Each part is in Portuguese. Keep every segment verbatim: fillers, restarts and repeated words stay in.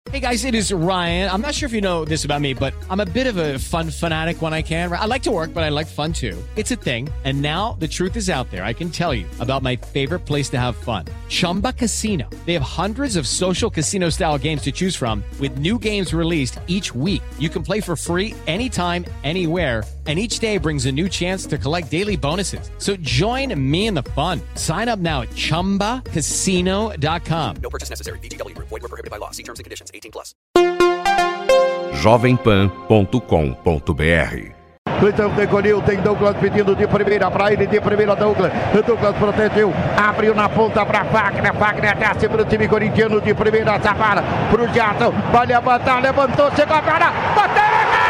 Hey guys, it is Ryan. I'm not sure if you know this about me, but I'm a bit of a fun fanatic when I can. I like to work, but I like fun too. It's a thing. And now the truth is out there. I can tell you about my favorite place to have fun. Chumba Casino. They have hundreds of social casino style games to choose from with new games released each week. You can play for free anytime, anywhere. And each day brings a new chance to collect daily bonuses. So join me in the fun. Sign up now at chumba casino dot com. No purchase necessary. V G W. Void where prohibited by law. See terms and conditions. eighteen plus. jovem pan ponto com ponto b r. Então recolheu, tem Douglas pedindo de primeira para ele, de primeira Douglas. Douglas protegeu, abriu na ponta para Fagner. Fagner desce para o time corintiano de primeira, Zapara para o Jadson. Vai levantar, levantou, chegou a para, bateu!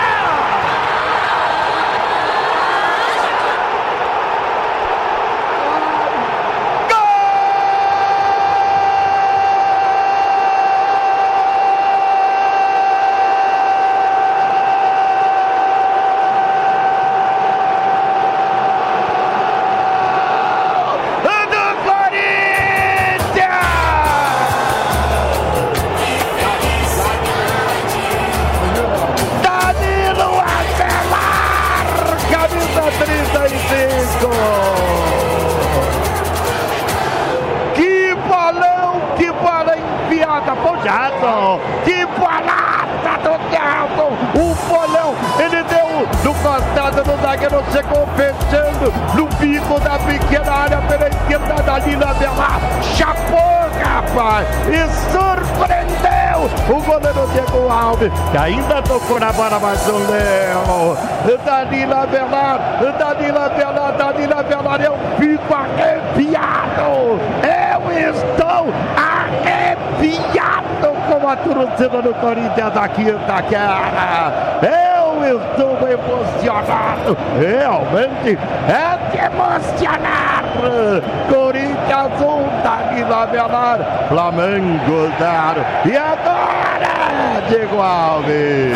Que bolão, que bola enfiada pro Jadson, que bolada do Jadson, o bolão, ele deu no costado do zagueiro, chegou fechando no bico da pequena área pela esquerda da Lila Belar, chapou, rapaz, e surpreendeu o goleiro Diego Alves, que ainda tocou na bola, mas o Léo, Danila Belar, Danila Belar, Danila Belar, eu fico arrepiado, eu estou arrepiado com a torcida do Corinthians aqui em Itaquera, eu estou emocionado, realmente é de emocionar. Corinthians um, Danila Belar, Flamengo zero, e agora Diego Alves,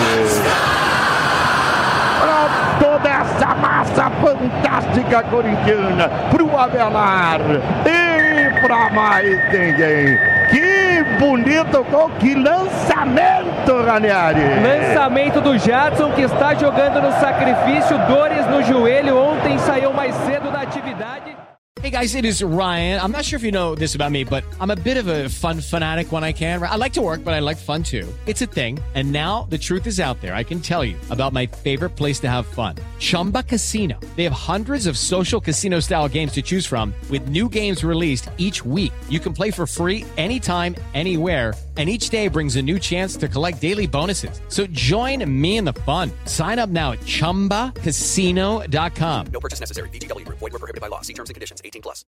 para toda essa massa fantástica corintiana, pro Avelar e pra mais ninguém. Que bonito gol, que lançamento, Ranieri! Lançamento do Jadson, que está jogando no sacrifício, dores no joelho, ontem saiu mais cedo da atividade. Hey guys, it is Ryan. I'm not sure if you know this about me, but I'm a bit of a fun fanatic when I can. I like to work, but I like fun too. It's a thing. And now the truth is out there. I can tell you about my favorite place to have fun. Chumba Casino. They have hundreds of social casino style games to choose from with new games released each week. You can play for free anytime, anywhere. And each day brings a new chance to collect daily bonuses. So join me in the fun. Sign up now at chumba casino dot com. No purchase necessary. V G W. Void where prohibited by law. See terms and conditions. eighteen plus.